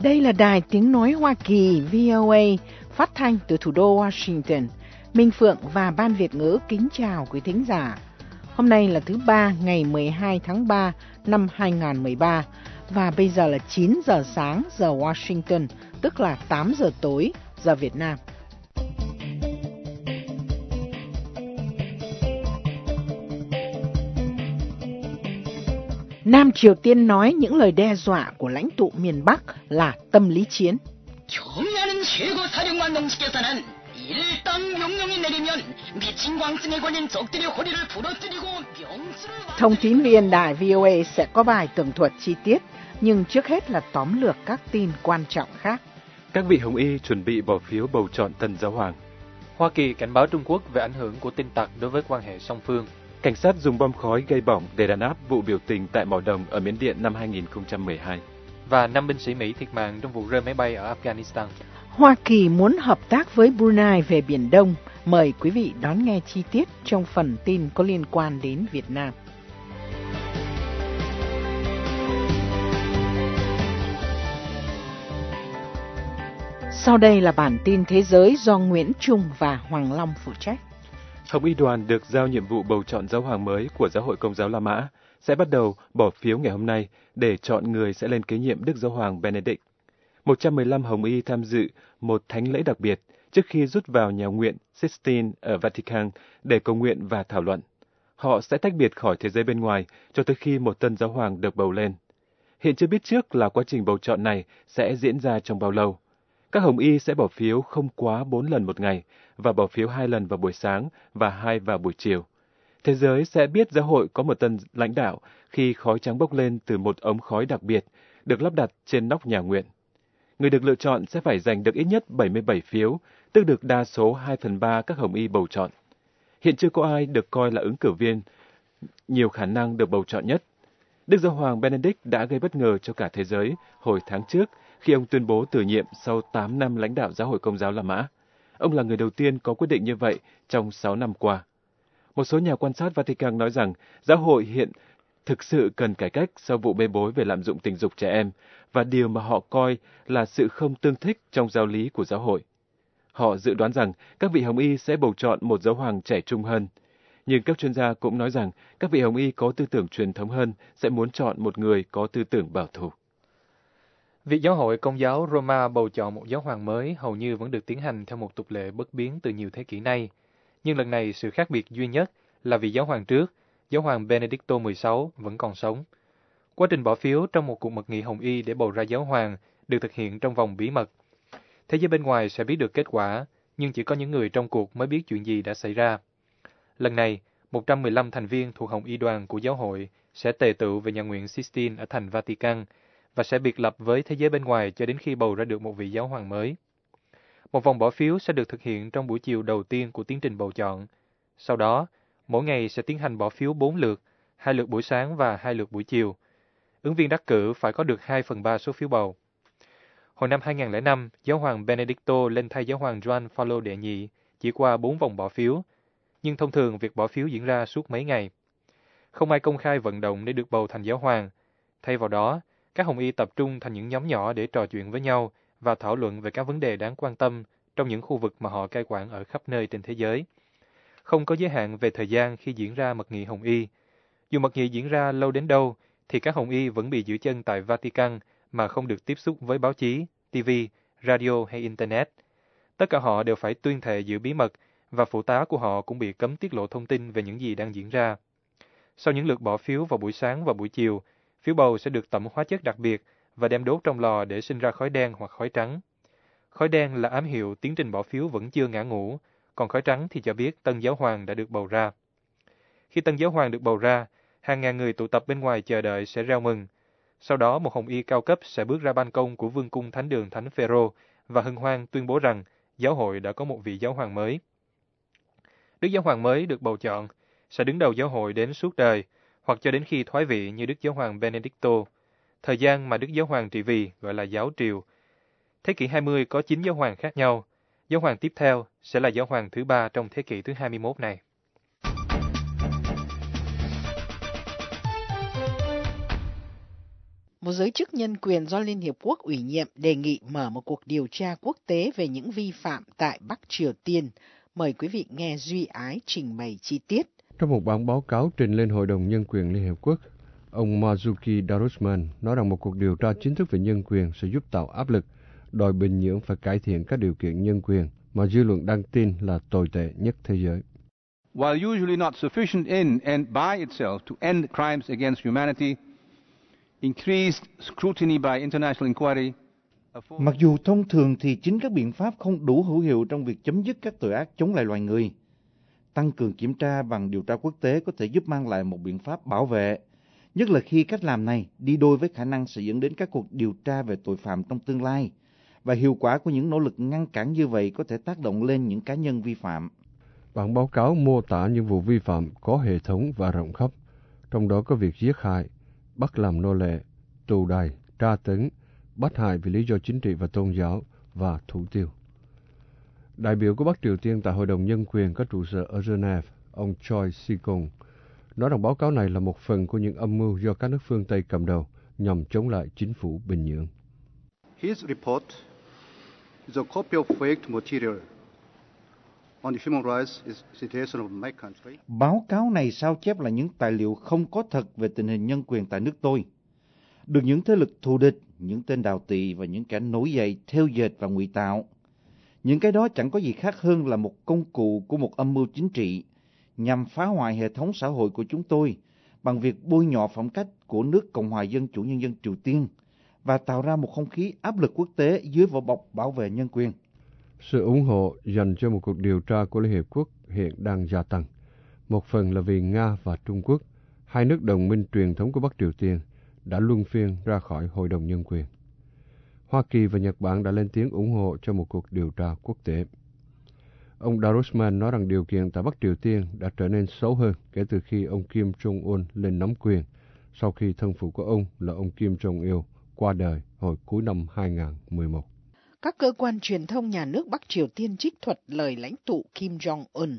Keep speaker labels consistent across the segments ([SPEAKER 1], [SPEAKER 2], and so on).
[SPEAKER 1] Đây là Đài Tiếng Nói Hoa Kỳ VOA phát thanh từ thủ đô Washington. Minh Phượng và Ban Việt ngữ kính chào quý thính giả. Hôm nay là thứ Ba ngày 12 tháng 3 năm 2013 và bây giờ là 9 giờ sáng giờ Washington, tức là 8 giờ tối giờ Việt Nam. Nam Triều Tiên nói những lời đe dọa của lãnh tụ miền Bắc là tâm lý chiến. Thông tín viên đài VOA sẽ có bài tường thuật chi tiết, nhưng trước hết là tóm lược các tin quan trọng khác.
[SPEAKER 2] Các vị Hồng Y chuẩn bị bỏ phiếu bầu chọn tân giáo hoàng.
[SPEAKER 3] Hoa Kỳ cảnh báo Trung Quốc về ảnh hưởng của tin tặc đối với quan hệ song phương.
[SPEAKER 2] Cảnh sát dùng bom khói gây bỏng để đàn áp vụ biểu tình tại mỏ đồng ở Miến Điện năm 2012.
[SPEAKER 3] Và 5 binh sĩ Mỹ thiệt mạng trong vụ rơi máy bay ở Afghanistan.
[SPEAKER 1] Hoa Kỳ muốn hợp tác với Brunei về Biển Đông. Mời quý vị đón nghe chi tiết trong phần tin có liên quan đến Việt Nam. Sau đây là bản tin thế giới do Nguyễn Trung và Hoàng Long phụ trách.
[SPEAKER 2] Hồng Y đoàn được giao nhiệm vụ bầu chọn giáo hoàng mới của Giáo hội Công giáo La Mã sẽ bắt đầu bỏ phiếu ngày hôm nay để chọn người sẽ lên kế nhiệm Đức Giáo hoàng Benedict. 115 Hồng Y tham dự một thánh lễ đặc biệt trước khi rút vào nhà nguyện Sistine ở Vatican để cầu nguyện và thảo luận. Họ sẽ tách biệt khỏi thế giới bên ngoài cho tới khi một tân giáo hoàng được bầu lên. Hiện chưa biết trước là quá trình bầu chọn này sẽ diễn ra trong bao lâu. Các Hồng Y sẽ bỏ phiếu không quá 4 lần một ngày và bỏ phiếu 2 lần vào buổi sáng và 2 vào buổi chiều. Thế giới sẽ biết giáo hội có một tân lãnh đạo khi khói trắng bốc lên từ một ống khói đặc biệt được lắp đặt trên nóc nhà nguyện. Người được lựa chọn sẽ phải giành được ít nhất 77 phiếu, tức được đa số 2/3 các Hồng Y bầu chọn. Hiện chưa có ai được coi là ứng cử viên nhiều khả năng được bầu chọn nhất. Đức Giáo hoàng Benedict đã gây bất ngờ cho cả thế giới hồi tháng trước khi ông tuyên bố từ nhiệm sau 8 năm lãnh đạo Giáo hội Công giáo La Mã. Ông là người đầu tiên có quyết định như vậy trong 6 năm qua. Một số nhà quan sát Vatican nói rằng giáo hội hiện thực sự cần cải cách sau vụ bê bối về lạm dụng tình dục trẻ em và điều mà họ coi là sự không tương thích trong giáo lý của giáo hội. Họ dự đoán rằng các vị Hồng Y sẽ bầu chọn một giáo hoàng trẻ trung hơn. Nhưng các chuyên gia cũng nói rằng các vị Hồng Y có tư tưởng truyền thống hơn sẽ muốn chọn một người có tư tưởng bảo thủ.
[SPEAKER 3] Việc Giáo hội Công giáo Roma bầu chọn một giáo hoàng mới hầu như vẫn được tiến hành theo một tục lệ bất biến từ nhiều thế kỷ nay. Nhưng lần này sự khác biệt duy nhất là vị giáo hoàng trước, giáo hoàng Benedicto XVI vẫn còn sống. Quá trình bỏ phiếu trong một cuộc mật nghị Hồng Y để bầu ra giáo hoàng được thực hiện trong vòng bí mật. Thế giới bên ngoài sẽ biết được kết quả, nhưng chỉ có những người trong cuộc mới biết chuyện gì đã xảy ra. Lần này, 115 thành viên thuộc Hồng Y đoàn của giáo hội sẽ tề tựu về nhà nguyện Sistine ở thành Vatican và sẽ biệt lập với thế giới bên ngoài cho đến khi bầu ra được một vị giáo hoàng mới. Một vòng bỏ phiếu sẽ được thực hiện trong buổi chiều đầu tiên của tiến trình bầu chọn. Sau đó, mỗi ngày sẽ tiến hành bỏ phiếu 4 lượt, 2 lượt buổi sáng và 2 lượt buổi chiều. Ứng viên đắc cử phải có được 2/3 số phiếu bầu. Hồi năm 2005, giáo hoàng Benedicto lên thay giáo hoàng Gioan Phaolô đệ nhị chỉ qua 4 vòng bỏ phiếu, nhưng thông thường việc bỏ phiếu diễn ra suốt mấy ngày. Không ai công khai vận động để được bầu thành giáo hoàng. Thay vào đó, các Hồng Y tập trung thành những nhóm nhỏ để trò chuyện với nhau và thảo luận về các vấn đề đáng quan tâm trong những khu vực mà họ cai quản ở khắp nơi trên thế giới. Không có giới hạn về thời gian khi diễn ra mật nghị Hồng Y. Dù mật nghị diễn ra lâu đến đâu, thì các Hồng Y vẫn bị giữ chân tại Vatican mà không được tiếp xúc với báo chí, TV, radio hay Internet. Tất cả họ đều phải tuyên thệ giữ bí mật và phụ tá của họ cũng bị cấm tiết lộ thông tin về những gì đang diễn ra. Sau những lượt bỏ phiếu vào buổi sáng và buổi chiều, phiếu bầu sẽ được tẩm hóa chất đặc biệt và đem đốt trong lò để sinh ra khói đen hoặc khói trắng. Khói đen là ám hiệu tiến trình bỏ phiếu vẫn chưa ngã ngũ, còn khói trắng thì cho biết tân giáo hoàng đã được bầu ra. Khi tân giáo hoàng được bầu ra, hàng ngàn người tụ tập bên ngoài chờ đợi sẽ reo mừng. Sau đó một Hồng Y cao cấp sẽ bước ra ban công của vương cung thánh đường Thánh Phêrô và hân hoan tuyên bố rằng giáo hội đã có một vị giáo hoàng mới. Đức giáo hoàng mới được bầu chọn sẽ đứng đầu giáo hội đến suốt đời, hoặc cho đến khi thoái vị như Đức Giáo hoàng Benedicto. Thời gian mà Đức Giáo hoàng trị vì gọi là giáo triều. Thế kỷ 20 có 9 giáo hoàng khác nhau. Giáo hoàng tiếp theo sẽ là giáo hoàng thứ 3 trong thế kỷ thứ 21 này.
[SPEAKER 1] Một giới chức nhân quyền do Liên Hiệp Quốc ủy nhiệm đề nghị mở một cuộc điều tra quốc tế về những vi phạm tại Bắc Triều Tiên. Mời quý vị nghe Duy Ái trình bày chi tiết.
[SPEAKER 4] Trong một bản báo cáo trình lên Hội đồng Nhân quyền Liên Hiệp Quốc, ông Marzuki Darusman nói rằng một cuộc điều tra chính thức về nhân quyền sẽ giúp tạo áp lực, đòi Bình Nhưỡng phải cải thiện các điều kiện nhân quyền mà dư luận đang tin là tồi tệ nhất thế giới.
[SPEAKER 5] While usually not sufficient in and by itself to end crimes against humanity, increased scrutiny by international inquiry.
[SPEAKER 6] Mặc dù thông thường thì chính các biện pháp không đủ hữu hiệu trong việc chấm dứt các tội ác chống lại loài người, tăng cường kiểm tra bằng điều tra quốc tế có thể giúp mang lại một biện pháp bảo vệ, nhất là khi cách làm này đi đôi với khả năng sẽ dẫn đến các cuộc điều tra về tội phạm trong tương lai, và hiệu quả của những nỗ lực ngăn cản như vậy có thể tác động lên những cá nhân vi phạm.
[SPEAKER 4] Bản báo cáo mô tả những vụ vi phạm có hệ thống và rộng khắp, trong đó có việc giết hại, bắt làm nô lệ, tù đày, tra tấn, bắt hại vì lý do chính trị và tôn giáo và thủ tiêu. Đại biểu của Bắc Triều Tiên tại Hội đồng Nhân quyền có trụ sở ở Geneva, ông Choi Si-kung, nói rằng báo cáo này là một phần của những âm mưu do các nước phương Tây cầm đầu nhằm chống lại chính phủ Bình Nhưỡng.
[SPEAKER 7] His report is a copy of faked material on the human rights situation of my country.
[SPEAKER 6] Báo cáo này sao chép là những tài liệu không có thật về tình hình nhân quyền tại nước tôi, được những thế lực thù địch, những tên đào tỳ và những kẻ nổi dậy thêu dệt và ngụy tạo. Những cái đó chẳng có gì khác hơn là một công cụ của một âm mưu chính trị nhằm phá hoại hệ thống xã hội của chúng tôi bằng việc bôi nhọ phẩm cách của nước Cộng hòa Dân chủ Nhân dân Triều Tiên và tạo ra một không khí áp lực quốc tế dưới vỏ bọc bảo vệ nhân quyền.
[SPEAKER 4] Sự ủng hộ dành cho một cuộc điều tra của Liên Hiệp Quốc hiện đang gia tăng. Một phần là vì Nga và Trung Quốc, hai nước đồng minh truyền thống của Bắc Triều Tiên, đã luân phiên ra khỏi Hội đồng Nhân quyền. Hoa Kỳ và Nhật Bản đã lên tiếng ủng hộ cho một cuộc điều tra quốc tế. Ông Darusman nói rằng điều kiện tại Bắc Triều Tiên đã trở nên xấu hơn kể từ khi ông Kim Jong-un lên nắm quyền, sau khi thân phụ của ông là ông Kim Jong-il qua đời hồi cuối năm 2011.
[SPEAKER 1] Các cơ quan truyền thông nhà nước Bắc Triều Tiên trích thuật lời lãnh tụ Kim Jong-un,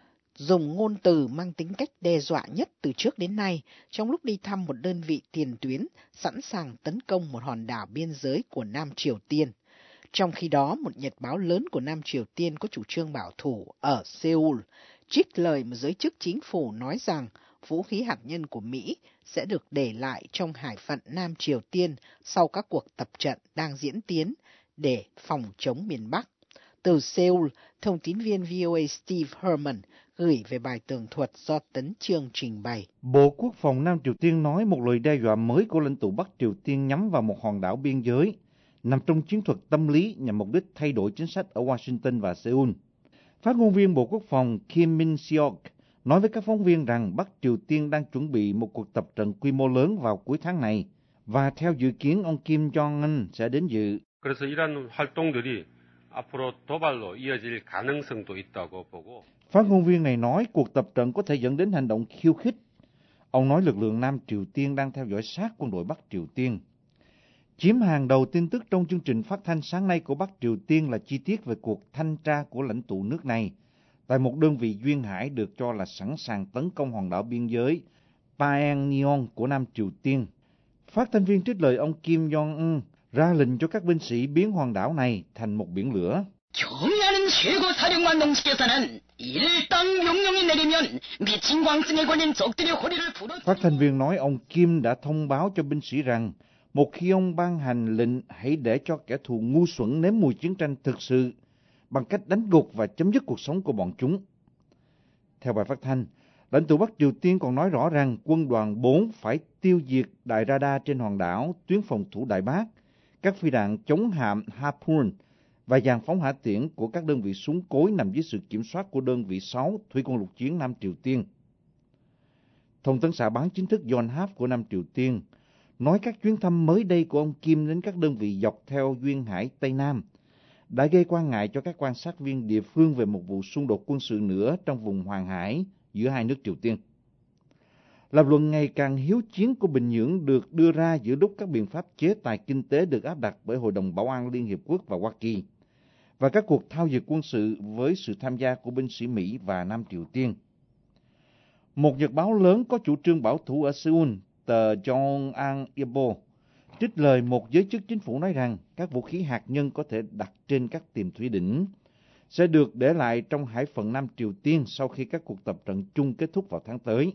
[SPEAKER 1] dùng ngôn từ mang tính cách đe dọa nhất từ trước đến nay trong lúc đi thăm một đơn vị tiền tuyến sẵn sàng tấn công một hòn đảo biên giới của Nam Triều Tiên. Trong khi đó, một nhật báo lớn của Nam Triều Tiên có chủ trương bảo thủ ở Seoul trích lời một giới chức chính phủ nói rằng vũ khí hạt nhân của Mỹ sẽ được để lại trong hải phận Nam Triều Tiên sau các cuộc tập trận đang diễn tiến để phòng chống miền Bắc. Từ Seoul, thông tín viên VOA Steve Herman gửi về bài tường thuật do Tấn Chương trình bày.
[SPEAKER 6] Bộ Quốc phòng Nam Triều Tiên nói một lời đe dọa mới của lãnh tụ Bắc Triều Tiên nhắm vào một hòn đảo biên giới, nằm trong chiến thuật tâm lý nhằm mục đích thay đổi chính sách ở Washington và Seoul. Phát ngôn viên Bộ Quốc phòng Kim Min-seok nói với các phóng viên rằng Bắc Triều Tiên đang chuẩn bị một cuộc tập trận quy mô lớn vào cuối tháng này, và theo dự kiến ông Kim Jong-un sẽ đến dự.
[SPEAKER 8] 그래서 이런 활동들이 앞으로 도발로 이어질 가능성도 있다고 보고.
[SPEAKER 6] Phát ngôn viên này nói cuộc tập trận có thể dẫn đến hành động khiêu khích. Ông nói lực lượng Nam Triều Tiên đang theo dõi sát quân đội Bắc Triều Tiên. Chiếm hàng đầu tin tức trong chương trình phát thanh sáng nay của Bắc Triều Tiên là chi tiết về cuộc thanh tra của lãnh tụ nước này tại một đơn vị duyên hải được cho là sẵn sàng tấn công hòn đảo biên giới Paeongyeong của Nam Triều Tiên. Phát thanh viên trích lời ông Kim Jong-un ra lệnh cho các binh sĩ biến hòn đảo này thành một biển lửa.
[SPEAKER 9] 경의하는 최고사령관 동지께서는 일당 명령이 내리면 미친 광증에 걸린 적들의 허리를 부러.
[SPEAKER 6] Phát thanh viên nói ông Kim đã thông báo cho binh sĩ rằng một khi ông ban hành lệnh hãy để cho kẻ thù ngu xuẩn nếm mùi chiến tranh thực sự bằng cách đánh gục và chấm dứt cuộc sống của bọn chúng. Theo bài phát thanh, lãnh tụ Bắc Triều Tiên còn nói rõ rằng quân đoàn 4 phải tiêu diệt đài radar trên hòn đảo, tuyến phòng thủ Đại Bác, các phi đạn chống hạm Harpoon và dàn phóng hỏa tiễn của các đơn vị súng cối nằm dưới sự kiểm soát của đơn vị 6 Thủy quân lục chiến Nam Triều Tiên. Thông tấn xã báo chính thức Yonhap của Nam Triều Tiên nói các chuyến thăm mới đây của ông Kim đến các đơn vị dọc theo duyên hải Tây Nam đã gây quan ngại cho các quan sát viên địa phương về một vụ xung đột quân sự nữa trong vùng Hoàng Hải giữa hai nước Triều Tiên. Lập luận ngày càng hiếu chiến của Bình Nhưỡng được đưa ra giữa lúc các biện pháp chế tài kinh tế được áp đặt bởi Hội đồng Bảo an Liên Hiệp Quốc và Hoa Kỳ, và các cuộc thao dượt quân sự với sự tham gia của binh sĩ Mỹ và Nam Triều Tiên. Một nhật báo lớn có chủ trương bảo thủ ở Seoul, tờ Yonhap Ilbo, Trích lời một giới chức chính phủ nói rằng các vũ khí hạt nhân có thể đặt trên các tiềm thủy đỉnh sẽ được để lại trong hải phận Nam Triều Tiên sau khi các cuộc tập trận chung kết thúc vào tháng tới.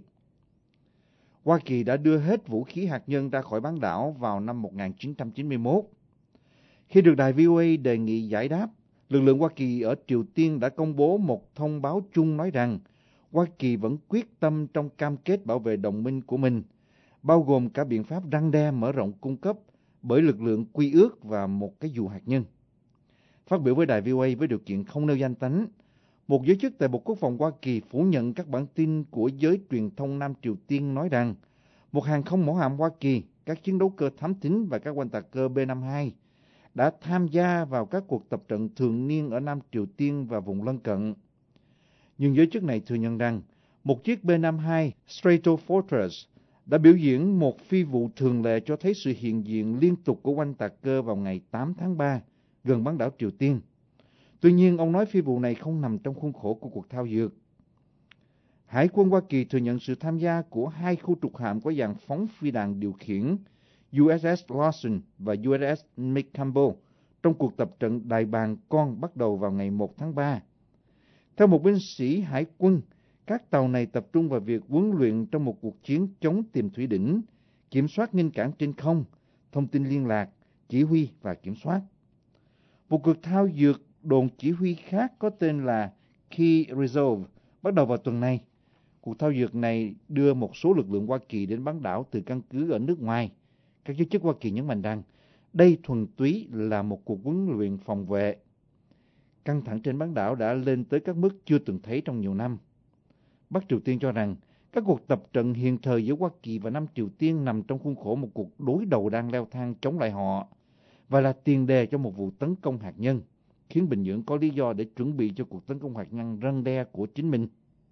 [SPEAKER 6] Hoa Kỳ đã đưa hết vũ khí hạt nhân ra khỏi bán đảo vào năm 1991. Khi được đài VOA đề nghị giải đáp, lực lượng Hoa Kỳ ở Triều Tiên đã công bố một thông báo chung nói rằng Hoa Kỳ vẫn quyết tâm trong cam kết bảo vệ đồng minh của mình, bao gồm cả biện pháp răn đe mở rộng cung cấp bởi lực lượng quy ước và một cái dù hạt nhân. Phát biểu với đài VOA với điều kiện không nêu danh tính, một giới chức tại Bộ Quốc phòng Hoa Kỳ phủ nhận các bản tin của giới truyền thông Nam Triều Tiên nói rằng một hàng không mẫu hạm Hoa Kỳ, các chiến đấu cơ thám thính và các oanh tạc cơ B-52 đã tham gia vào các cuộc tập trận thường niên ở Nam Triều Tiên và vùng lân cận. Nhưng giới chức này thừa nhận rằng một chiếc B-52 Stratofortress đã biểu diễn một phi vụ thường lệ cho thấy sự hiện diện liên tục của oanh tạc cơ vào ngày 8 tháng 3 gần bán đảo Triều Tiên. Tuy nhiên, ông nói phi vụ này không nằm trong khuôn khổ của cuộc thao dượt. Hải quân Hoa Kỳ thừa nhận sự tham gia của hai khu trục hạm có dạng phóng phi đạn điều khiển USS Lawson và USS McCampbell trong cuộc tập trận đại bàng con bắt đầu vào ngày 1 tháng 3. Theo một binh sĩ hải quân, các tàu này tập trung vào việc huấn luyện trong một cuộc chiến chống tiềm thủy đỉnh, kiểm soát nghênh cản trên không, thông tin liên lạc, chỉ huy và kiểm soát. Một cuộc thao dượt đồn chỉ huy khác có tên là Key Resolve bắt đầu vào tuần này. Cuộc thao dượt này đưa một số lực lượng Hoa Kỳ đến bán đảo từ căn cứ ở nước ngoài. Các giới chức Hoa Kỳ nhấn mạnh rằng đây thuần túy là một cuộc huấn luyện phòng vệ. Căng thẳng trên bán đảo đã lên tới các mức chưa từng thấy trong nhiều năm. Bắc Triều Tiên cho rằng các cuộc tập trận hiện thời giữa Hoa Kỳ và Nam Triều Tiên nằm trong khuôn khổ một cuộc đối đầu đang leo thang chống lại họ và là tiền đề cho một vụ tấn công hạt nhân, khiến Bình Nhưỡng có lý do để chuẩn bị cho cuộc tấn công hạt nhân răn đe của chính mình.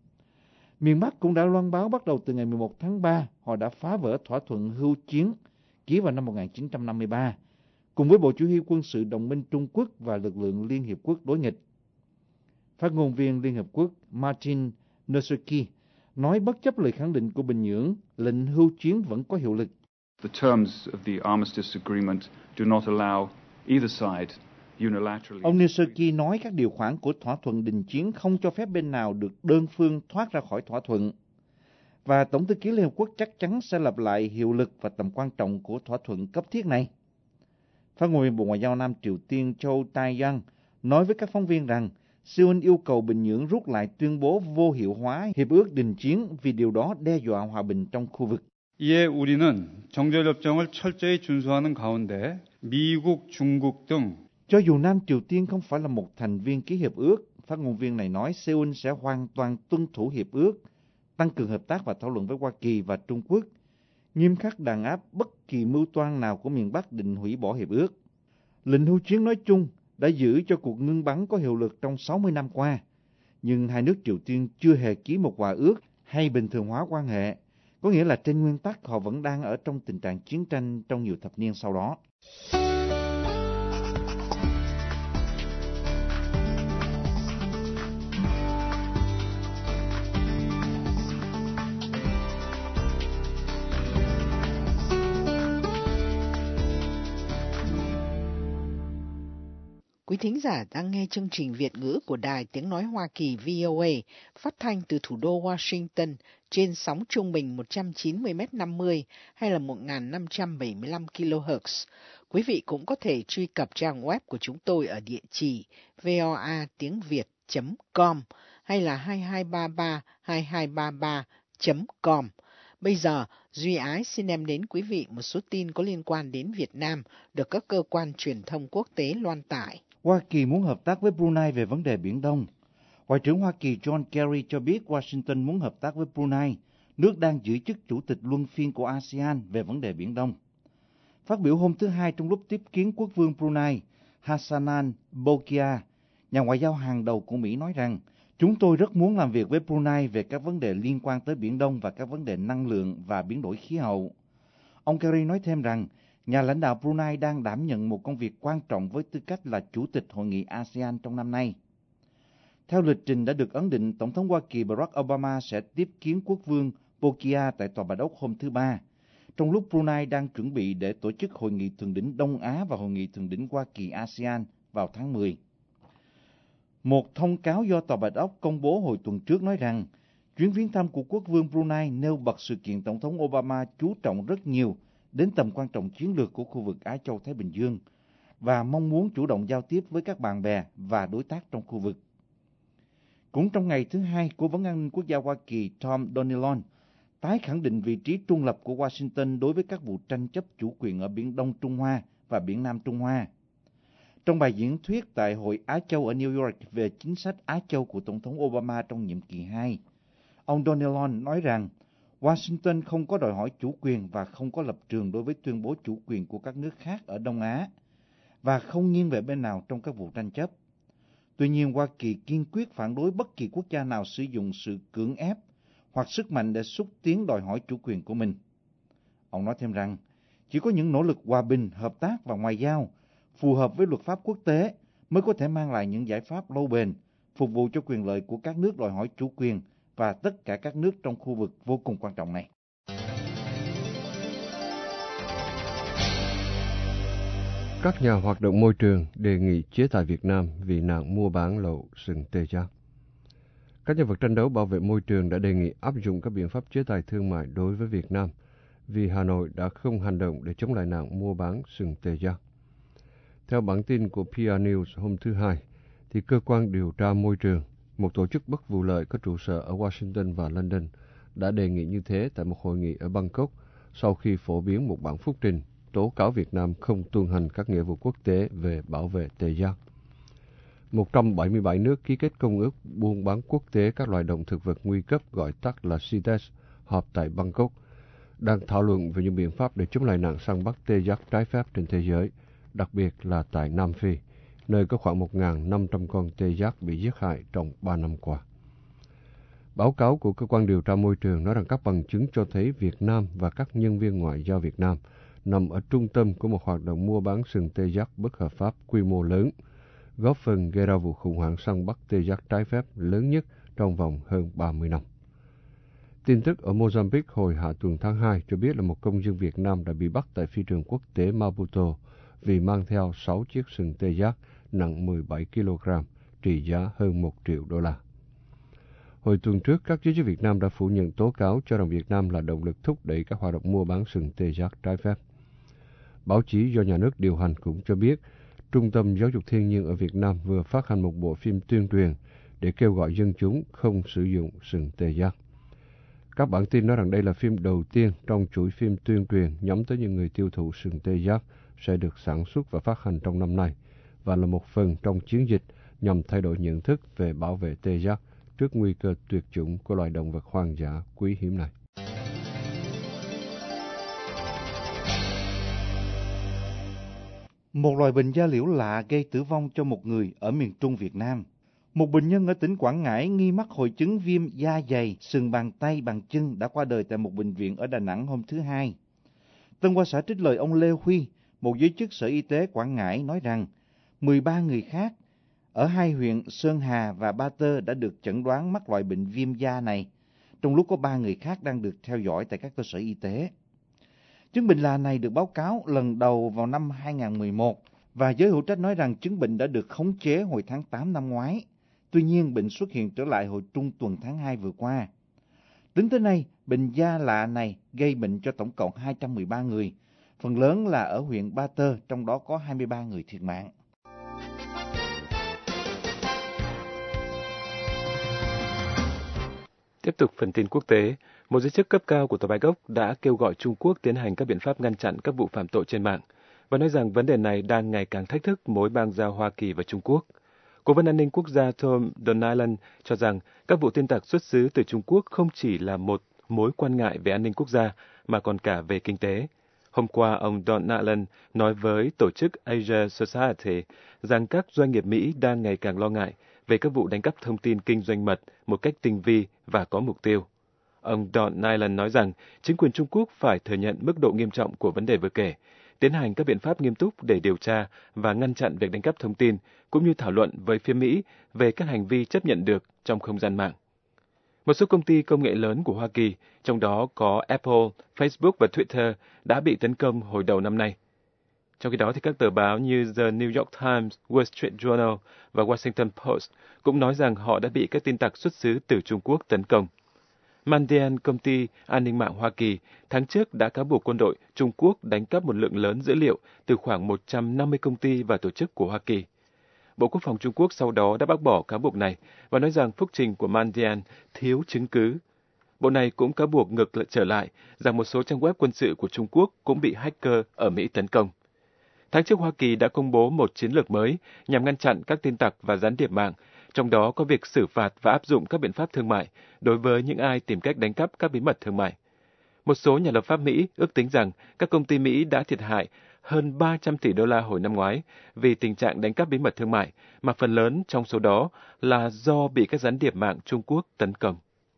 [SPEAKER 6] Miền Bắc cũng đã loan báo bắt đầu từ ngày 11 tháng 3 họ đã phá vỡ thỏa thuận hưu chiến ký vào năm 1953 cùng với Bộ Chỉ huy quân sự đồng minh Trung Quốc và lực lượng Liên Hiệp Quốc đối nghịch. Phát ngôn viên Liên Hợp Quốc Martin Nosaki nói bất chấp lời khẳng định của Bình Nhưỡng, lệnh hưu chiến vẫn có hiệu lực.
[SPEAKER 10] The terms of the armistice agreement do not allow either side unilaterally.
[SPEAKER 6] Ông Nosaki nói các điều khoản của thỏa thuận đình chiến không cho phép bên nào được đơn phương thoát ra khỏi thỏa thuận. Và Tổng thư ký Liên Hợp Quốc chắc chắn sẽ lặp lại hiệu lực và tầm quan trọng của thỏa thuận cấp thiết này. Phát ngôn viên Bộ Ngoại giao Nam Triều Tiên Châu Tae-yang nói với các phóng viên rằng Seoul yêu cầu Bình Nhưỡng rút lại tuyên bố vô hiệu hóa hiệp ước đình chiến vì điều đó đe dọa hòa bình trong khu vực.
[SPEAKER 11] 이에 우리는 정전협정을 철저히 준수하는 가운데 미국, 중국 등
[SPEAKER 6] Cho dù Nam Triều Tiên không phải là một thành viên ký hiệp ước, phát ngôn viên này nói Seoul sẽ hoàn toàn tuân thủ hiệp ước, tăng cường hợp tác và thảo luận với Hoa Kỳ và Trung Quốc, nghiêm khắc đàn áp bất kỳ mưu toan nào của miền Bắc định hủy bỏ hiệp ước. Lệnh hưu chiến nói chung đã giữ cho cuộc ngưng bắn có hiệu lực trong 60 năm qua, nhưng hai nước Triều Tiên chưa hề ký một hòa ước hay bình thường hóa quan hệ, có nghĩa là trên nguyên tắc họ vẫn đang ở trong tình trạng chiến tranh trong nhiều thập niên sau đó.
[SPEAKER 1] Quý thính giả đang nghe chương trình Việt ngữ của Đài Tiếng Nói Hoa Kỳ VOA phát thanh từ thủ đô Washington trên sóng trung bình 190m50 hay là 1575 kHz. Quý vị cũng có thể truy cập trang web của chúng tôi ở địa chỉ voatiengviet.com hay là 2233-2233.com. Bây giờ, Duy Ái xin đem đến quý vị một số tin có liên quan đến Việt Nam được các cơ quan truyền thông quốc tế loan tải.
[SPEAKER 6] Hoa Kỳ muốn hợp tác với Brunei về vấn đề Biển Đông. Ngoại trưởng Hoa Kỳ John Kerry cho biết Washington muốn hợp tác với Brunei, nước đang giữ chức chủ tịch luân phiên của ASEAN về vấn đề Biển Đông. Phát biểu hôm thứ Hai trong lúc tiếp kiến quốc vương Brunei, Hassanan Bolkiah, nhà ngoại giao hàng đầu của Mỹ nói rằng, chúng tôi rất muốn làm việc với Brunei về các vấn đề liên quan tới Biển Đông và các vấn đề năng lượng và biến đổi khí hậu. Ông Kerry nói thêm rằng, nhà lãnh đạo Brunei đang đảm nhận một công việc quan trọng với tư cách là chủ tịch hội nghị ASEAN trong năm nay. Theo lịch trình đã được ấn định, Tổng thống Hoa Kỳ Barack Obama sẽ tiếp kiến quốc vương Bolkiah tại Tòa Bạch Ốc hôm thứ Ba, trong lúc Brunei đang chuẩn bị để tổ chức Hội nghị Thượng đỉnh Đông Á và Hội nghị Thượng đỉnh Hoa Kỳ-ASEAN vào tháng 10. Một thông cáo do Tòa Bạch Ốc công bố hồi tuần trước nói rằng, chuyến viếng thăm của quốc vương Brunei nêu bật sự kiện Tổng thống Obama chú trọng rất nhiều đến tầm quan trọng chiến lược của khu vực Á Châu-Thái Bình Dương và mong muốn chủ động giao tiếp với các bạn bè và đối tác trong khu vực. Cũng trong ngày thứ Hai, Cố vấn An ninh Quốc gia Hoa Kỳ Tom Donilon tái khẳng định vị trí trung lập của Washington đối với các vụ tranh chấp chủ quyền ở Biển Đông Trung Hoa và Biển Nam Trung Hoa. Trong bài diễn thuyết tại Hội Á Châu ở New York về chính sách Á Châu của Tổng thống Obama trong nhiệm kỳ 2, ông Donilon nói rằng Washington không có đòi hỏi chủ quyền và không có lập trường đối với tuyên bố chủ quyền của các nước khác ở Đông Á, và không nghiêng về bên nào trong các vụ tranh chấp. Tuy nhiên, Hoa Kỳ kiên quyết phản đối bất kỳ quốc gia nào sử dụng sự cưỡng ép hoặc sức mạnh để xúc tiến đòi hỏi chủ quyền của mình. Ông nói thêm rằng, chỉ có những nỗ lực hòa bình, hợp tác và ngoại giao phù hợp với luật pháp quốc tế mới có thể mang lại những giải pháp lâu bền, phục vụ cho quyền lợi của các nước đòi hỏi chủ quyền và tất cả các nước trong khu vực vô cùng quan trọng này.
[SPEAKER 4] Các nhà hoạt động môi trường đề nghị chế tài Việt Nam vì nạn mua bán lậu sừng tê giác. Các nhân vật tranh đấu bảo vệ môi trường đã đề nghị áp dụng các biện pháp chế tài thương mại đối với Việt Nam vì Hà Nội đã không hành động để chống lại nạn mua bán sừng tê giác. Theo bản tin của PR News hôm thứ Hai, thì cơ quan điều tra môi trường, một tổ chức bất vụ lợi có trụ sở ở Washington và London, đã đề nghị như thế tại một hội nghị ở Bangkok sau khi phổ biến một bản phúc trình tố cáo Việt Nam không tuân hành các nghĩa vụ quốc tế về bảo vệ tê giác. 177 nước ký kết Công ước buôn bán quốc tế các loài động thực vật nguy cấp gọi tắt là CITES họp tại Bangkok, đang thảo luận về những biện pháp để chống lại nạn săn bắt tê giác trái phép trên thế giới, đặc biệt là tại Nam Phi, nơi có khoảng 1.500 con tê giác bị giết hại trong 3 năm qua. Báo cáo của cơ quan điều tra môi trường nói rằng các bằng chứng cho thấy Việt Nam và các nhân viên ngoại giao Việt Nam nằm ở trung tâm của một hoạt động mua bán sừng tê giác bất hợp pháp quy mô lớn, góp phần gây ra vụ khủng hoảng săn bắt tê giác trái phép lớn nhất trong vòng hơn 30 năm. Tin tức ở Mozambique hồi hạ tuần tháng 2 cho biết là một công dân Việt Nam đã bị bắt tại phi trường quốc tế Maputo vì mang theo 6 chiếc sừng tê giác nặng 17 kg, trị giá hơn 1 triệu đô la. Hồi tuần trước, các giới chức Việt Nam đã phủ nhận tố cáo cho rằng Việt Nam là động lực thúc đẩy các hoạt động mua bán sừng tê giác trái phép. Báo chí do nhà nước điều hành cũng cho biết, Trung tâm Giáo dục Thiên nhiên ở Việt Nam vừa phát hành một bộ phim tuyên truyền để kêu gọi dân chúng không sử dụng sừng tê giác. Các bản tin nói rằng đây là phim đầu tiên trong chuỗi phim tuyên truyền nhắm tới những người tiêu thụ sừng tê giác sẽ được sản xuất và phát hành trong năm nay, và là một phần trong chiến dịch nhằm thay đổi nhận thức về bảo vệ tê giác trước nguy cơ tuyệt chủng của loài động vật hoang dã quý hiếm này.
[SPEAKER 6] Một loài bệnh da liễu lạ gây tử vong cho một người ở miền Trung Việt Nam. Một bệnh nhân ở tỉnh Quảng Ngãi nghi mắc hội chứng viêm da dày, sừng bàn tay, bàn chân đã qua đời tại một bệnh viện ở Đà Nẵng hôm thứ Hai. Tân Hoa Xã trích lời ông Lê Huy, một giới chức Sở Y tế Quảng Ngãi nói rằng 13 người khác ở hai huyện Sơn Hà và Ba Tơ đã được chẩn đoán mắc loại bệnh viêm da này, trong lúc có 3 người khác đang được theo dõi tại các cơ sở y tế. Chứng bệnh lạ này được báo cáo lần đầu vào năm 2011 và giới hữu trách nói rằng chứng bệnh đã được khống chế hồi tháng 8 năm ngoái. Tuy nhiên, bệnh xuất hiện trở lại hồi trung tuần tháng 2 vừa qua. Tính tới nay, bệnh da lạ này gây bệnh cho tổng cộng 213 người, phần lớn là ở huyện Ba Tơ, trong đó có 23 người thiệt mạng.
[SPEAKER 2] Tiếp tục phần tin quốc tế, một giới chức cấp cao của Tòa Bạch Ốc đã kêu gọi Trung Quốc tiến hành các biện pháp ngăn chặn các vụ phạm tội trên mạng và nói rằng vấn đề này đang ngày càng thách thức mối bang giao Hoa Kỳ và Trung Quốc. Cố vấn an ninh quốc gia Tom Donilon cho rằng các vụ tin tặc xuất xứ từ Trung Quốc không chỉ là một mối quan ngại về an ninh quốc gia mà còn cả về kinh tế. Hôm qua, ông Donilon nói với tổ chức Asia Society rằng các doanh nghiệp Mỹ đang ngày càng lo ngại về các vụ đánh cắp thông tin kinh doanh mật một cách tinh vi và có mục tiêu. Ông Donilon nói rằng chính quyền Trung Quốc phải thừa nhận mức độ nghiêm trọng của vấn đề vừa kể, tiến hành các biện pháp nghiêm túc để điều tra và ngăn chặn việc đánh cắp thông tin, cũng như thảo luận với phía Mỹ về các hành vi chấp nhận được trong không gian mạng. Một số công ty công nghệ lớn của Hoa Kỳ, trong đó có Apple, Facebook và Twitter, đã bị tấn công hồi đầu năm nay. Trong khi đó, thì các tờ báo như The New York Times, Wall Street Journal và Washington Post cũng nói rằng họ đã bị các tin tặc xuất xứ từ Trung Quốc tấn công. Mandiant, công ty an ninh mạng Hoa Kỳ, tháng trước đã cáo buộc quân đội Trung Quốc đánh cắp một lượng lớn dữ liệu từ khoảng 150 công ty và tổ chức của Hoa Kỳ. Bộ Quốc phòng Trung Quốc sau đó đã bác bỏ cáo buộc này và nói rằng phúc trình của Mandiant thiếu chứng cứ. Bộ này cũng cáo buộc ngược trở lại rằng một số trang web quân sự của Trung Quốc cũng bị hacker ở Mỹ tấn công. Tháng trước, Hoa Kỳ đã công bố một chiến lược mới nhằm ngăn chặn các tin tặc và gián điệp mạng, trong đó có việc xử phạt và áp dụng các biện pháp thương mại đối với những ai tìm cách đánh cắp các bí mật thương mại. Một số nhà lập pháp Mỹ ước tính rằng các công ty Mỹ đã thiệt hại hơn 300 tỷ đô la hồi năm ngoái vì tình trạng đánh cắp bí mật thương mại, mà phần lớn trong số đó là do bị các gián điệp mạng Trung Quốc tấn công.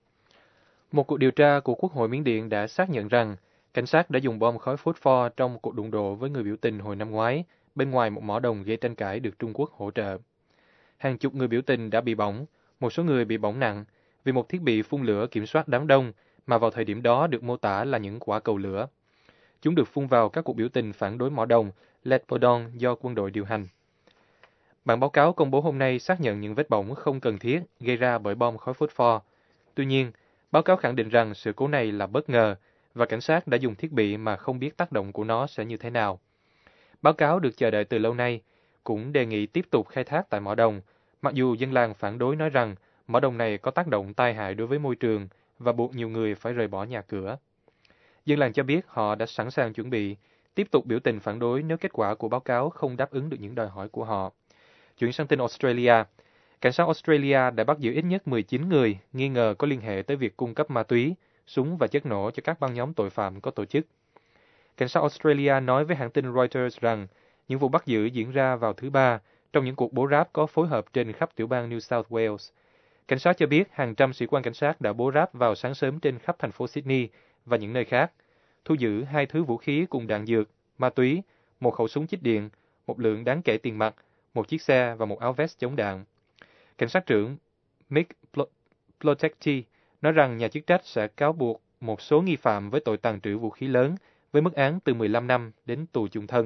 [SPEAKER 3] Một cuộc điều tra của Quốc hội Miến Điện đã xác nhận rằng cảnh sát đã dùng bom khói phốt pho trong một cuộc đụng độ với người biểu tình hồi năm ngoái, bên ngoài một mỏ đồng gây tranh cãi được Trung Quốc hỗ trợ. Hàng chục người biểu tình đã bị bỏng, một số người bị bỏng nặng vì một thiết bị phun lửa kiểm soát đám đông mà vào thời điểm đó được mô tả là những quả cầu lửa. Chúng được phun vào các cuộc biểu tình phản đối mỏ đồng Letpodon do quân đội điều hành. Bản báo cáo công bố hôm nay xác nhận những vết bỏng không cần thiết gây ra bởi bom khói phốt pho. Tuy nhiên, báo cáo khẳng định rằng sự cố này là bất ngờ và cảnh sát đã dùng thiết bị mà không biết tác động của nó sẽ như thế nào. Báo cáo được chờ đợi từ lâu nay cũng đề nghị tiếp tục khai thác tại mỏ đồng, mặc dù dân làng phản đối nói rằng mỏ đồng này có tác động tai hại đối với môi trường và buộc nhiều người phải rời bỏ nhà cửa. Dân làng cho biết họ đã sẵn sàng chuẩn bị tiếp tục biểu tình phản đối nếu kết quả của báo cáo không đáp ứng được những đòi hỏi của họ. Chuyển sang tin Australia. Cảnh sát Australia đã bắt giữ ít nhất 19 người nghi ngờ có liên hệ tới việc cung cấp ma túy, súng và chất nổ cho các băng nhóm tội phạm có tổ chức. Cảnh sát Australia nói với hãng tin Reuters rằng những vụ bắt giữ diễn ra vào thứ Ba trong những cuộc bố ráp có phối hợp trên khắp tiểu bang New South Wales. Cảnh sát cho biết hàng trăm sĩ quan cảnh sát đã bố ráp vào sáng sớm trên khắp thành phố Sydney và những nơi khác, thu giữ 2 thứ vũ khí cùng đạn dược, ma túy, một khẩu súng chích điện, một lượng đáng kể tiền mặt, một chiếc xe và một áo vest chống đạn. Cảnh sát trưởng Mick Plotecki nói rằng nhà chức trách sẽ cáo buộc một số nghi phạm với tội tàng trữ vũ khí lớn với mức án từ 15 năm đến tù chung thân.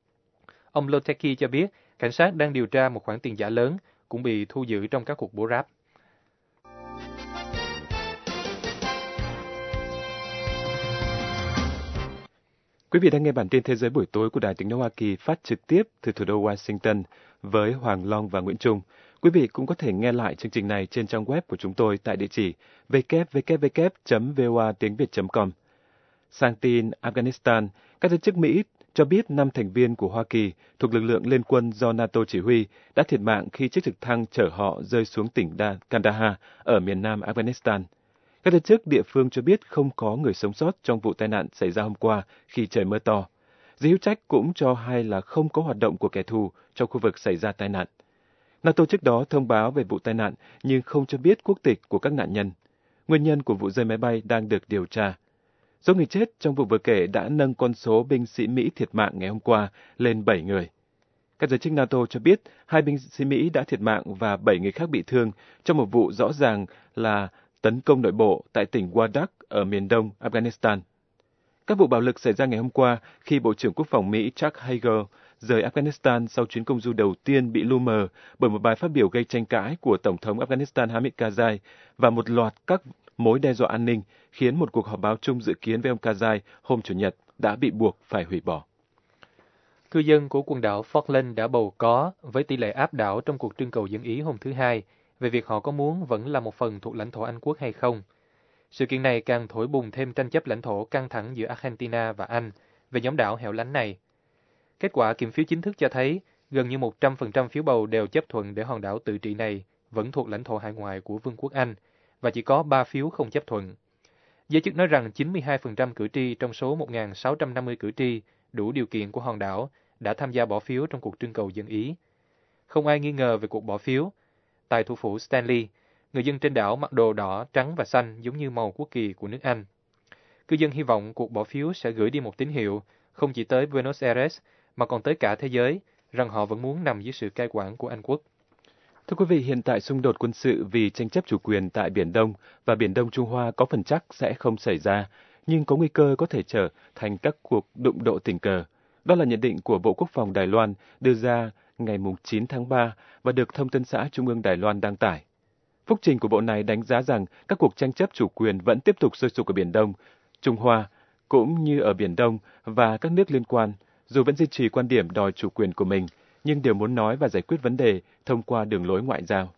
[SPEAKER 3] Ông Plotecki cho biết cảnh sát đang điều tra một khoản tiền giả lớn cũng bị thu giữ trong các cuộc bố ráp.
[SPEAKER 2] Quý vị đang nghe bản tin Thế giới buổi tối của Đài Tiếng nói Hoa Kỳ phát trực tiếp từ thủ đô Washington với Hoàng Long và Nguyễn Trung. Quý vị cũng có thể nghe lại chương trình này trên trang web của chúng tôi tại địa chỉ www.voatiengviet.com. Sang tin Afghanistan, các giới chức Mỹ cho biết 5 thành viên của Hoa Kỳ thuộc lực lượng liên quân do NATO chỉ huy đã thiệt mạng khi chiếc trực thăng chở họ rơi xuống tỉnh Kandahar ở miền nam Afghanistan. Các giới chức địa phương cho biết không có người sống sót trong vụ tai nạn xảy ra hôm qua khi trời mưa to. Giới hữu trách cũng cho hay là không có hoạt động của kẻ thù trong khu vực xảy ra tai nạn. NATO trước đó thông báo về vụ tai nạn nhưng không cho biết quốc tịch của các nạn nhân. Nguyên nhân của vụ rơi máy bay đang được điều tra. Số người chết trong vụ vừa kể đã nâng con số binh sĩ Mỹ thiệt mạng ngày hôm qua lên 7 người. Các giới chức NATO cho biết 2 binh sĩ Mỹ đã thiệt mạng và 7 người khác bị thương trong một vụ rõ ràng là tấn công nội bộ tại tỉnh Wardak ở miền đông Afghanistan. Các vụ bạo lực xảy ra ngày hôm qua khi Bộ trưởng Quốc phòng Mỹ Chuck Hagel rời Afghanistan sau chuyến công du đầu tiên bị lu mờ bởi một bài phát biểu gây tranh cãi của Tổng thống Afghanistan Hamid Karzai và một loạt các mối đe dọa an ninh khiến một cuộc họp báo chung dự kiến với ông Karzai hôm Chủ nhật đã bị buộc phải hủy bỏ.
[SPEAKER 3] Cư dân của quần đảo Falkland đã bầu có với tỷ lệ áp đảo trong cuộc trưng cầu dân Ý hôm thứ Hai về việc họ có muốn vẫn là một phần thuộc lãnh thổ Anh quốc hay không. Sự kiện này càng thổi bùng thêm tranh chấp lãnh thổ căng thẳng giữa Argentina và Anh về nhóm đảo hẻo lánh này. Kết quả kiểm phiếu chính thức cho thấy gần như 100% phiếu bầu đều chấp thuận để hòn đảo tự trị này vẫn thuộc lãnh thổ hải ngoại của Vương quốc Anh, và chỉ có 3 phiếu không chấp thuận. Giới chức nói rằng 92% cử tri trong số 1.650 cử tri đủ điều kiện của hòn đảo đã tham gia bỏ phiếu trong cuộc trưng cầu dân Ý. Không ai nghi ngờ về cuộc bỏ phiếu. Tại thủ phủ Stanley, người dân trên đảo mặc đồ đỏ, trắng và xanh giống như màu quốc kỳ của nước Anh. Cư dân hy vọng cuộc bỏ phiếu sẽ gửi đi một tín hiệu không chỉ tới Buenos Aires mà còn tới cả thế giới rằng họ vẫn muốn nằm dưới sự cai quản của Anh quốc.
[SPEAKER 2] Thưa quý vị, hiện tại xung đột quân sự vì tranh chấp chủ quyền tại Biển Đông và Biển Đông Trung Hoa có phần chắc sẽ không xảy ra, nhưng có nguy cơ có thể trở thành các cuộc đụng độ tình cờ. Đó là nhận định của Bộ Quốc phòng Đài Loan đưa ra ngày 9 tháng 3 và được Thông tấn xã Trung ương Đài Loan đăng tải. Phúc trình của bộ này đánh giá rằng các cuộc tranh chấp chủ quyền vẫn tiếp tục sôi sục ở Biển Đông, Trung Hoa, cũng như ở Biển Đông và các nước liên quan, dù vẫn duy trì quan điểm đòi chủ quyền của mình, nhưng đều muốn nói và giải quyết vấn đề thông qua đường lối ngoại giao.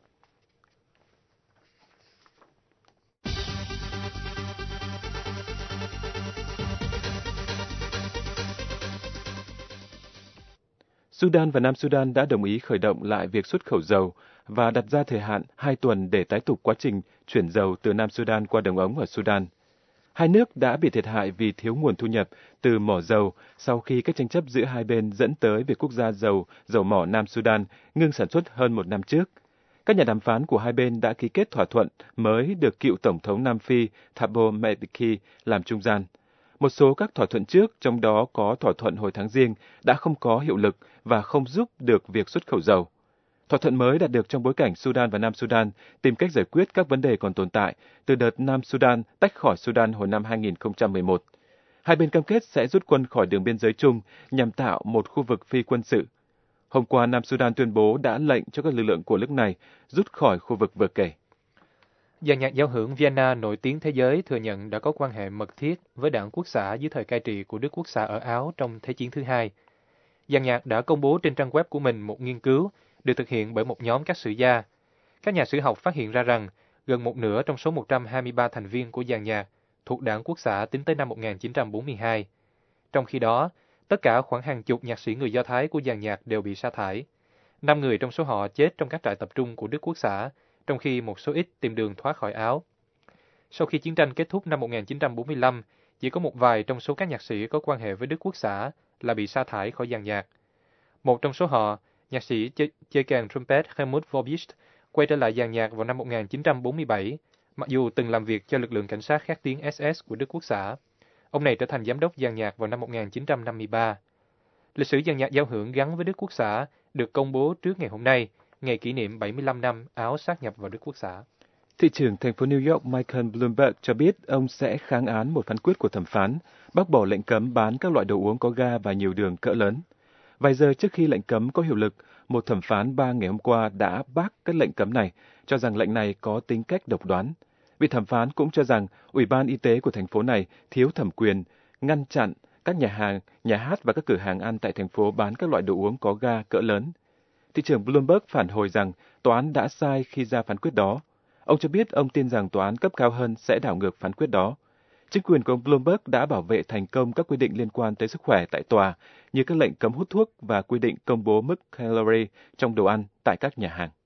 [SPEAKER 2] Sudan và Nam Sudan đã đồng ý khởi động lại việc xuất khẩu dầu và đặt ra thời hạn 2 tuần để tái tục quá trình chuyển dầu từ Nam Sudan qua đường ống ở Sudan. Hai nước đã bị thiệt hại vì thiếu nguồn thu nhập từ mỏ dầu sau khi các tranh chấp giữa hai bên dẫn tới việc quốc gia dầu mỏ Nam Sudan ngưng sản xuất hơn một năm trước. Các nhà đàm phán của hai bên đã ký kết thỏa thuận mới được cựu Tổng thống Nam Phi Thabo Mbeki làm trung gian. Một số các thỏa thuận trước, trong đó có thỏa thuận hồi tháng Giêng, đã không có hiệu lực và không giúp được việc xuất khẩu dầu. Thỏa thuận mới đạt được trong bối cảnh Sudan và Nam Sudan tìm cách giải quyết các vấn đề còn tồn tại từ đợt Nam Sudan tách khỏi Sudan hồi năm 2011. Hai bên cam kết sẽ rút quân khỏi đường biên giới chung nhằm tạo một khu vực phi quân sự. Hôm qua, Nam Sudan tuyên bố đã lệnh cho các lực lượng của nước này rút khỏi khu vực vừa kể.
[SPEAKER 3] Dàn nhạc giao hưởng Vienna nổi tiếng thế giới thừa nhận đã có quan hệ mật thiết với đảng Quốc xã dưới thời cai trị của Đức Quốc xã ở Áo trong Thế chiến thứ hai. Dàn nhạc đã công bố trên trang web của mình một nghiên cứu được thực hiện bởi một nhóm các sử gia. Các nhà sử học phát hiện ra rằng gần một nửa trong số 123 thành viên của dàn nhạc thuộc đảng Quốc xã tính tới năm 1942. Trong khi đó, tất cả khoảng hàng chục nhạc sĩ người Do Thái của dàn nhạc đều bị sa thải. 5 người trong số họ chết trong các trại tập trung của Đức Quốc xã, trong khi một số ít tìm đường thoát khỏi Áo. Sau khi chiến tranh kết thúc năm 1945, chỉ có một vài trong số các nhạc sĩ có quan hệ với Đức Quốc xã là bị sa thải khỏi dàn nhạc. Một trong số họ, nhạc sĩ chơi kèn trumpet Helmut Vorbist, quay trở lại dàn nhạc vào năm 1947, mặc dù từng làm việc cho lực lượng cảnh sát khét tiếng SS của Đức Quốc xã. Ông này trở thành giám đốc dàn nhạc vào năm 1953. Lịch sử dàn nhạc giao hưởng gắn với Đức Quốc xã được công bố trước ngày hôm nay, ngày kỷ niệm 75 năm Áo sát nhập vào Đức Quốc xã.
[SPEAKER 2] Thị trưởng thành phố New York Michael Bloomberg cho biết ông sẽ kháng án một phán quyết của thẩm phán, bác bỏ lệnh cấm bán các loại đồ uống có ga và nhiều đường cỡ lớn. Vài giờ trước khi lệnh cấm có hiệu lực, một thẩm phán bang ngày hôm qua đã bác các lệnh cấm này, cho rằng lệnh này có tính cách độc đoán. Vị thẩm phán cũng cho rằng Ủy ban Y tế của thành phố này thiếu thẩm quyền ngăn chặn các nhà hàng, nhà hát và các cửa hàng ăn tại thành phố bán các loại đồ uống có ga cỡ lớn. Thị trưởng Bloomberg phản hồi rằng tòa án đã sai khi ra phán quyết đó. Ông cho biết ông tin rằng tòa án cấp cao hơn sẽ đảo ngược phán quyết đó. Chính quyền của ông Bloomberg đã bảo vệ thành công các quy định liên quan tới sức khỏe tại tòa, như các lệnh cấm hút thuốc và quy định công bố mức calorie trong đồ ăn tại các nhà hàng.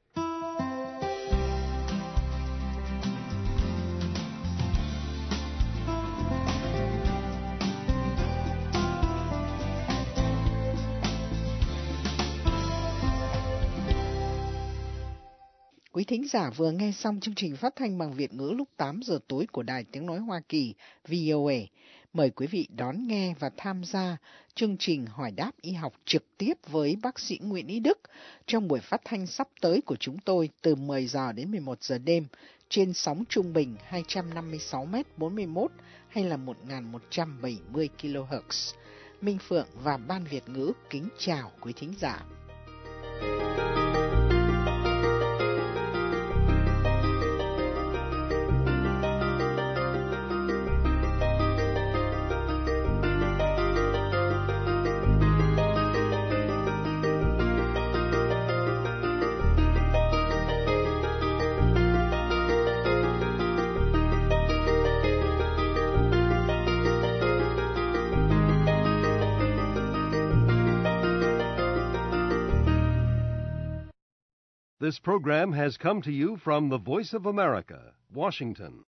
[SPEAKER 1] Quý thính giả vừa nghe xong chương trình phát thanh bằng Việt ngữ lúc 8 giờ tối của Đài Tiếng Nói Hoa Kỳ VOA. Mời quý vị đón nghe và tham gia chương trình hỏi đáp y học trực tiếp với bác sĩ Nguyễn Ý Đức trong buổi phát thanh sắp tới của chúng tôi từ 10 giờ đến 11 giờ đêm trên sóng trung bình 256m41 hay là 1170 kHz. Minh Phượng và Ban Việt ngữ kính chào quý thính giả.
[SPEAKER 12] This program has come to you from the Voice of America, Washington.